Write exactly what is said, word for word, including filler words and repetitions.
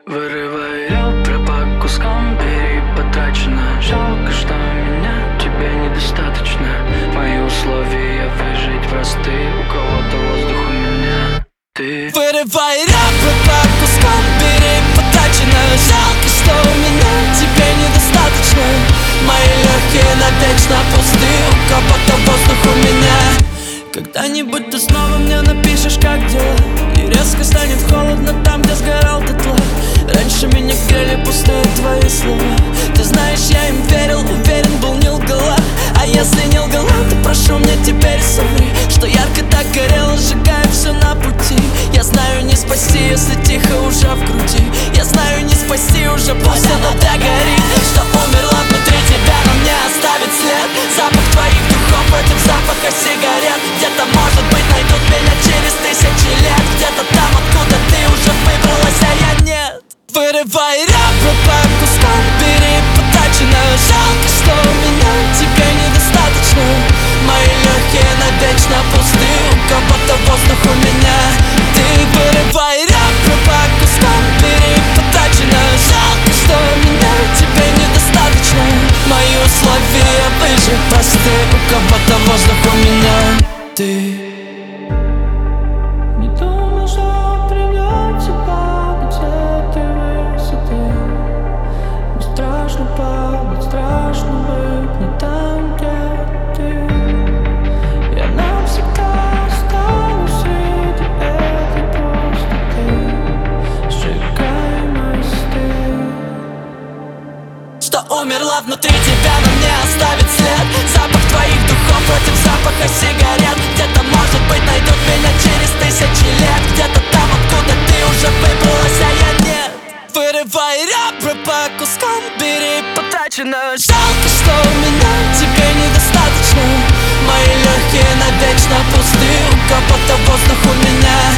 Вырывай ребра по кускам, бери потрачено. Жалко, что меня тебе недостаточно. Мои условия выжить просты. У кого-то воздух, у меня ты. Вырывай ребра по кускам, бери потрачено. Жалко, что меня тебе недостаточно. Мои легкие навечно пусты. У кого-то воздух, у меня. Когда-нибудь ты снова мне напишешь, как дела, и резко станет холодно там, где сгорал дотла. Раньше меня грели пустые твои слова. Ты знаешь, я им верил, уверен был, не лгала. А если не лгала, то прошу мне теперь соври, что ярко так горело, сжигая все на пути. Я знаю, не спасти, если тихо уже в груди. Я знаю, не спасти, уже пусть оно догорит. Что умерла внутри тебя, но мне оставит след. Запах твоих духов против запаха сигарет. Где-то, может быть, найдут меня через тысячи лет. Где-то там, откуда ты уже выбралась, а я нет. Вырывай ребра по кускам, бери потрачено. Жалко, что меня тебе недостаточно. Мои легкие навечно пусты. У кого-то воздух, у меня ты. Вырывай ребра по кускам, бери потрачено. Жалко, что меня тебе недостаточно. Мои условия выжить просты. У кого-то воздух, у меня ты. Падать, страшно быть не там, где ты. Я навсегда останусь среди этой пустоты. Сжигай мосты. Что умерла внутри тебя, но мне оставит след. Запах твоих духов против запаха сигарет. Где-то, может быть, найдут меня через тысячи лет. Где-то там, откуда ты уже выбралась, а я нет. Вырывай ребра по кускам, бери потрачено. Жалко, что меня тебе недостаточно. Мои легкие навечно пусты. У кого-то воздух, у меня